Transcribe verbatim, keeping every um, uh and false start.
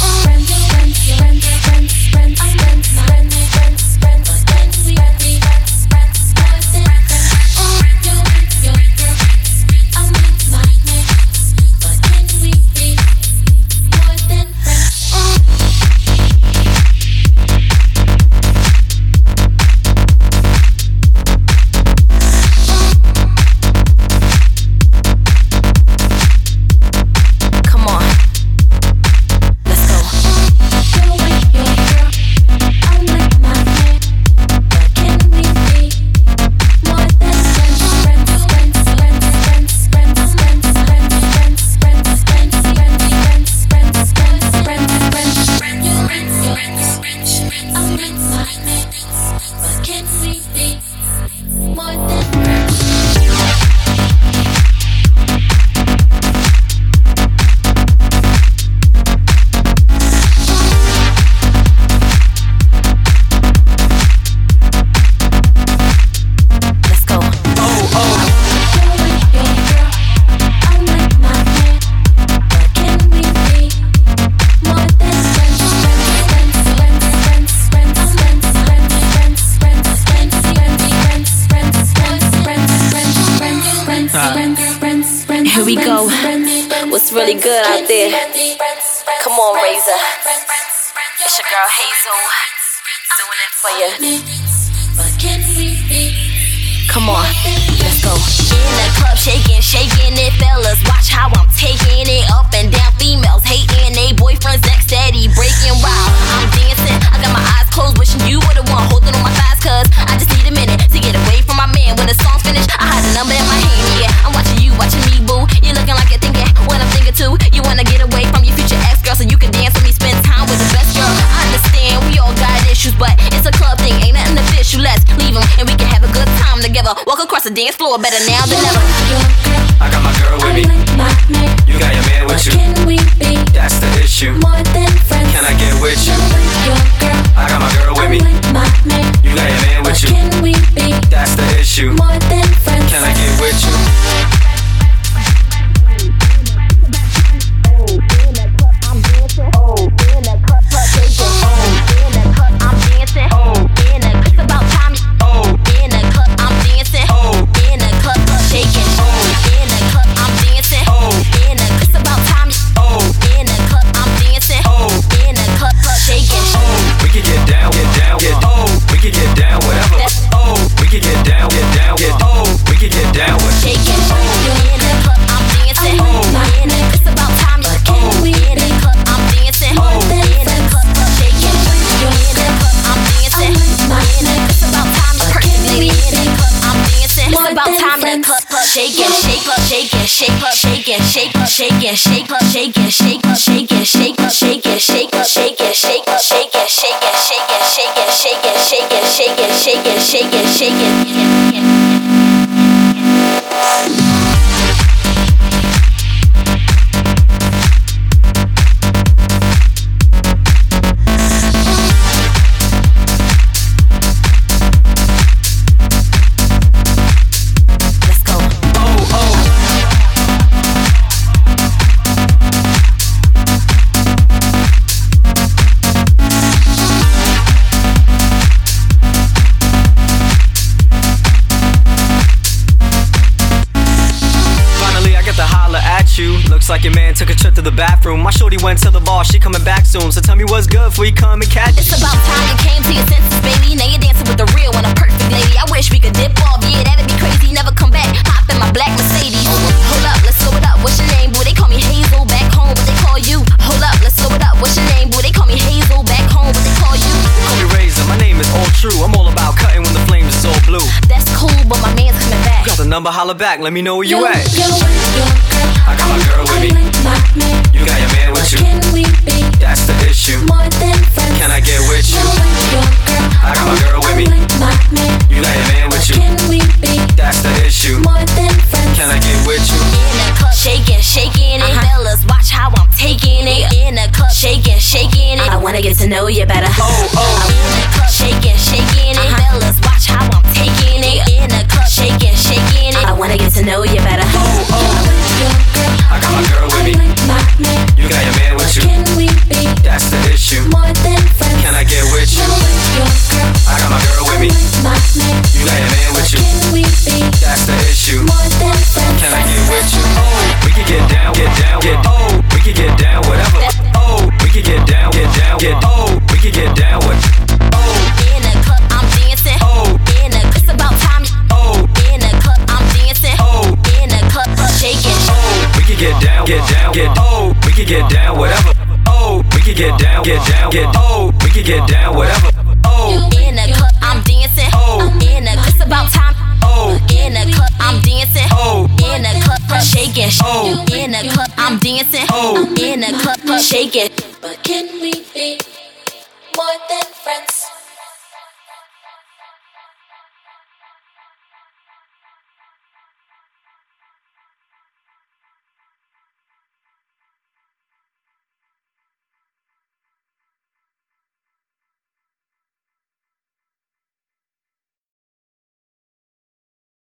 Here we go. What's really good out there? Come on, Razor. It's your girl Hazel doing it for you. Come on, let's go. In the club, shaking, shaking it, fellas. Watch how I'm taking it up and down. Females hating they boyfriends, ex steady breaking wild. I'm dancing, I got my eyes closed, wishing you were the one holding on my thighs, cause I just need a minute to get away from my man. When the song's finished, I had a number in my hand. Yeah, I'm watching you, watching me, boo. You're looking like you're thinking what I'm thinking too. You wanna get away from your future ex girl so you can dance with me, spend time with the best girl. I understand we all got issues, but it's a club thing, ain't nothing official. Let's leave them and we can have a good time together. Walk across the dance floor, better now than never. I got my girl with me. You got your man with you. That's the issue. Can I get with you? I got my girl with me. You got your man with you. That's the issue. Can I get with you? Shaking, shake up, shaking, shake up, shaking, shake up, shaking, shake up, shaking, shake up, shaking, shake up, shaking, shake up, shaking, shake up, shaking, shaking, shaking, shaking, shaking, shaking, shaking, shaking, shaking, shaking. Looks like your man took a trip to the bathroom. My shorty went to the bar, she coming back soon. So tell me what's good before you come and catch. It's about time you came to your senses, baby. Now you're dancing with the real and a perfect lady. I wish we could dip off, yeah, that'd be crazy. Never come back, hop in my black Mercedes. Hold up, let's slow it up, what's your name, boo? They call me Hazel, back home, what they call you? Hold up, let's slow it up, what's your name, boo? They call me Hazel, back home, what they call you? Call me Razor, my name is all true. I'm all about cutting when the flames is all blue. That's cool, but my man's coming back. Got the number, holla back, let me know where you, you at. You, you, I got my girl with me. You got your man with you. That's the issue. Can I get with you? I got my girl with me. You got your man with you. That's the issue. Can I get with you? In the club, shaking, shaking it, fellas, watch how I'm taking it. In the club, shaking, shaking it. I wanna get to know you better. Oh oh. In the club, shaking, shaking it, fellas, watch how I'm taking it. In the club, shaking, shaking it. I wanna get to know you better. Oh oh. I got my girl with me. You got your man with you. That's get down, get down, get oh. We can get down, whatever. Oh, in the club, I'm dancing. Oh, in the club, it's about time. Oh, in the club, I'm dancing. Oh, in the club, shaking. Oh, in the club, I'm dancing. Oh, in the club, shaking. But can we?